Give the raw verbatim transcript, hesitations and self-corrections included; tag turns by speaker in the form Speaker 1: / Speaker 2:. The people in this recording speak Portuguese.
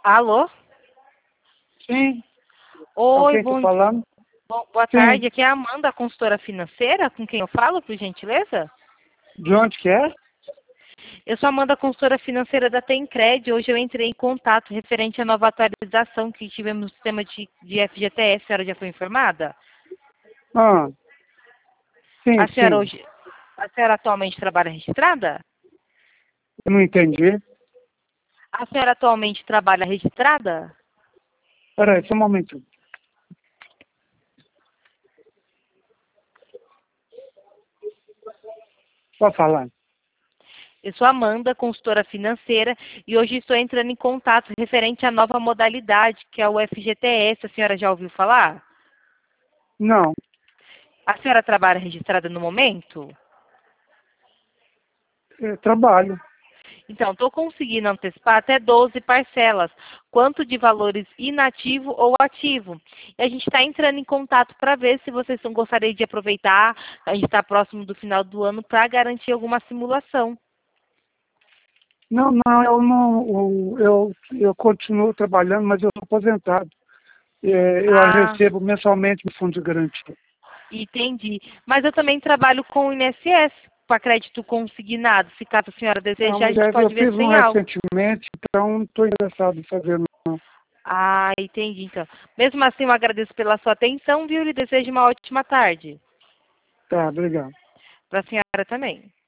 Speaker 1: Alô?
Speaker 2: Sim. Com
Speaker 1: Oi,
Speaker 2: quem estou
Speaker 1: bom,
Speaker 2: falando?
Speaker 1: bom- boa
Speaker 2: Sim.
Speaker 1: tarde. Aqui é a Amanda, consultora financeira, com quem eu falo, por gentileza?
Speaker 2: De onde que é?
Speaker 1: Eu sou a Amanda, consultora financeira da Tencred. Hoje eu entrei em contato referente à nova atualização que tivemos no sistema de, de F G T S. A senhora já foi informada?
Speaker 2: Ah, sim,
Speaker 1: A senhora
Speaker 2: sim.
Speaker 1: hoje, a senhora atualmente trabalha registrada?
Speaker 2: Eu não entendi.
Speaker 1: A senhora atualmente trabalha registrada?
Speaker 2: Peraí, só um momento. Pode falar.
Speaker 1: Eu sou a Amanda, consultora financeira, e hoje estou entrando em contato referente à nova modalidade, que é o F G T S. A senhora já ouviu falar?
Speaker 2: Não,
Speaker 1: A senhora trabalha registrada no momento?
Speaker 2: eu trabalho.
Speaker 1: Então, estou conseguindo antecipar até doze parcelas, quanto de valores inativo ou ativo. E a gente está entrando em contato para ver se vocês não gostariam de aproveitar, a gente está próximo do final do ano, para garantir alguma simulação.
Speaker 2: Não, não, eu não. Eu, eu continuo trabalhando, mas eu sou aposentado. É, eu
Speaker 1: Ah,
Speaker 2: recebo mensalmente o fundo de garantia.
Speaker 1: entendi. Mas eu também trabalho com o I N S S, para crédito consignado. Se caso a senhora
Speaker 2: Não,
Speaker 1: desejar, a
Speaker 2: mas
Speaker 1: gente
Speaker 2: é, eu
Speaker 1: pode ver
Speaker 2: fiz um
Speaker 1: sem algo.
Speaker 2: recentemente, então não estou interessado em fazer, não.
Speaker 1: Ah, entendi, então. Mesmo assim, eu agradeço pela sua atenção, viu? E desejo uma ótima tarde.
Speaker 2: Tá, obrigado.
Speaker 1: Para a senhora também.